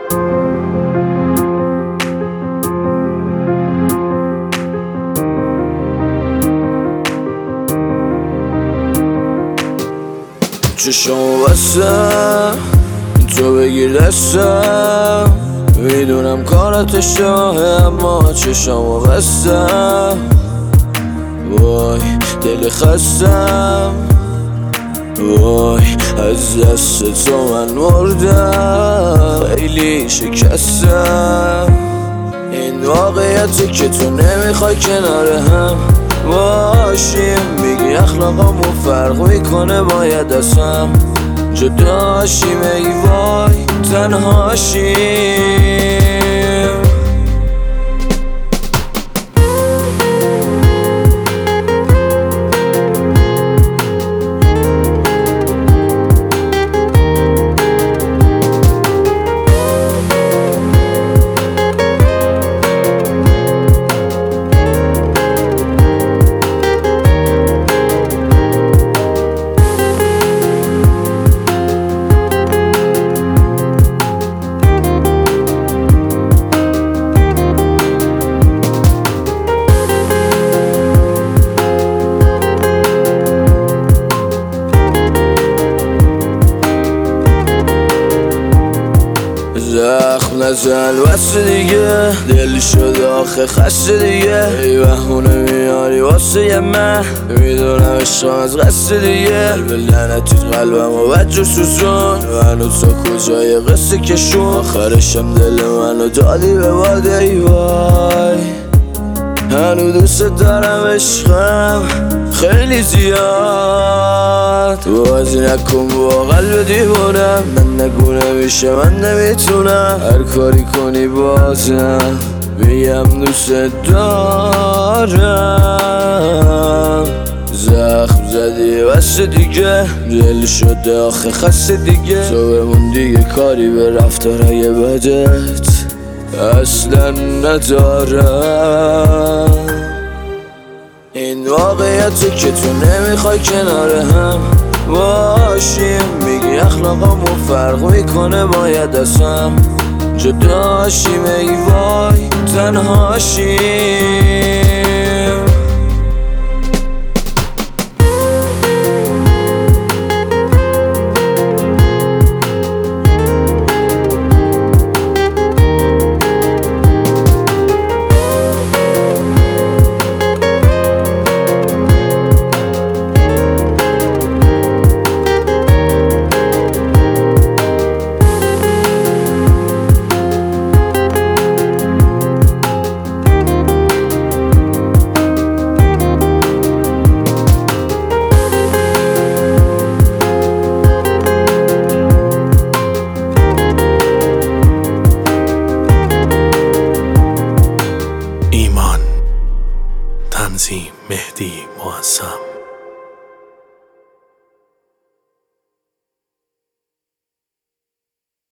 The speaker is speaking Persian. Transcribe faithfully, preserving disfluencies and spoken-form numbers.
چشمو بستم تو بگیر دستم، میدونم کارت اشتباهه اما چشمو بستم. وای دل خستم، وای از دست تو من مردم، خیلی شکستم. این واقعیتی که تو نمیخوای کنار هم باشیم، میگی اخلاقامو فرق میکنه باید اصلا جداشیم، ای وای تنهاشیم. زخم نزن بس دیگه، دل شده آخه خسته دیگه، ای بهونه میاری واسه من، میدونم عشقم از قصد دیگه، قلب لعنتیت قلبم و بد سوزون، منو تا کجای قصه کشون، آخرشم دل منو دادی به باد، ای وای هنو دوست دارم عشقم خیلی زیاد، بازی نکن با قلب دیوونم، من نگو نمیشه من نمیتونم، هر کاری کنی بازم بیم دوست دارم. زخم زدی بس دیگه، دل شده آخه خسته دیگه، تو بمون دیگه کاری به رفتارهای بدت اصلا ندارم. این واقعیتی که تو نمیخوای کنار هم باشیم، میگی اخلاقامو فرق میکنه باید اصلا جداشیم، ای وای تنهاشیم. تنظیم مهدی معظم.